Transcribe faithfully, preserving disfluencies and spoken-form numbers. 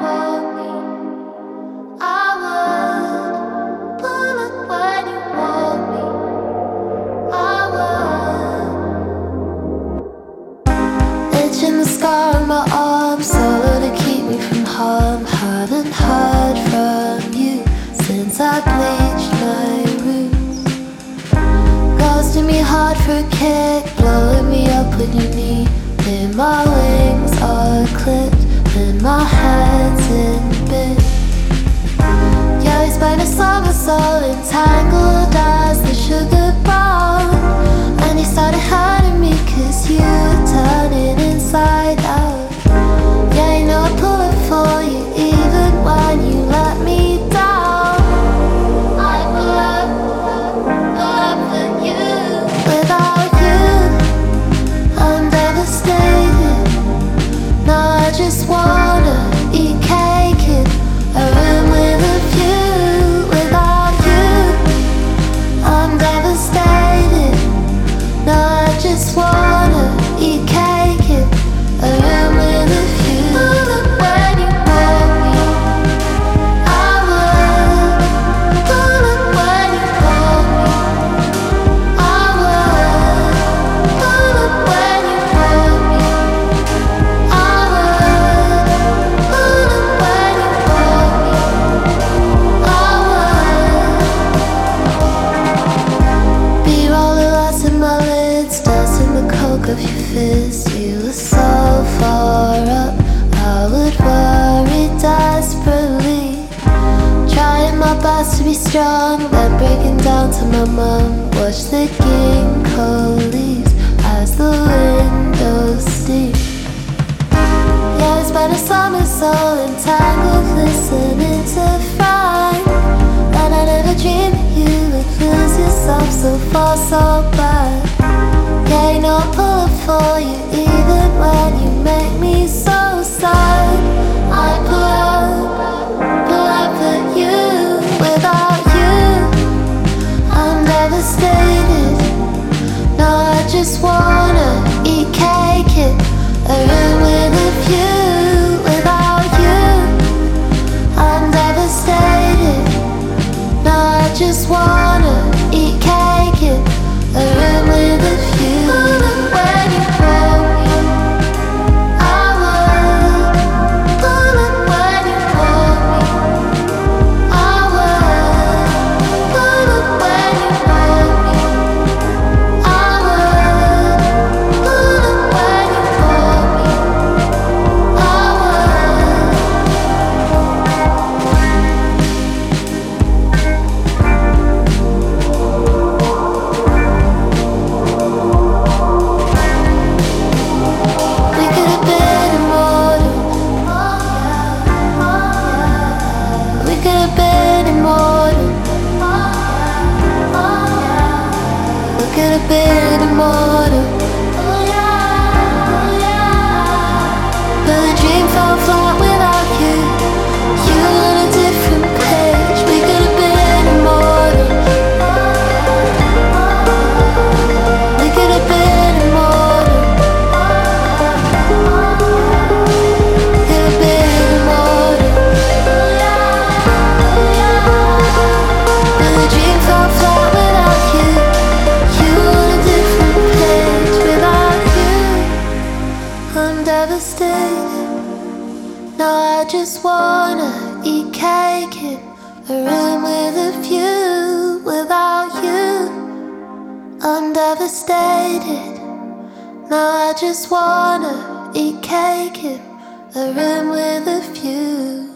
want me, I would pull up when you want me, I would. Itching the scar on my arm, solo to keep me from harm. Haven't heard from you since I bleached my roots. Ghosting me hard for a kick, blowing me up when you need. Then my wings are clipped, and my head's in bits. Yeah, we spent a summer so entangled as the sugar bomb. And you started hurting me cause you were turning inside out. Yeah, you know I pull it for you even when you let me down. I pull up, pull up for you. Without you, I'm devastated. Now I just wanna eat cake in a room with a view. Without you, I'm devastated. Now I just wanna eat cake in a room with a view. Pull up when you want me, I would. Pull up when you want me, I would. Pull up when you want me, I would. Pull up when you want me, I would. B-roll the lots in my lids, dust in the coke of your fist. You were so far up, I would worry desperately. Trying my best to be strong, then breaking down to my mum. Watch the ginkgo leaves as the windows steam. Yeah, it's been a summer so entangled, listening to Frank. And I never dreamed you would lose yourself so far, so bad. Yeah, you know I pull up for you even when you make me so sad. I pull up, pull up for you. Without you, I'm devastated. Now I just wanna eat cake in a room with a view. Without you, I'm devastated. Now I just wanna eat cake in a room with a view. Pull up when you want me, I would. Pull up when you want me, I would. Pull up when you want me, I would. Pull up when you want me, I We could have been immortal. We could have been immortal. We could have been immortal. But the dream fell flat without you. You on a different page. We could have been immortal. We could have been immortal. Could have been immortal. But the dream fell flat without you. You on a different page. Without you, I'm devastated. Now I just wanna eat cake in a room with a view. Without you, I'm devastated. Now I just wanna eat cake in a room with a view.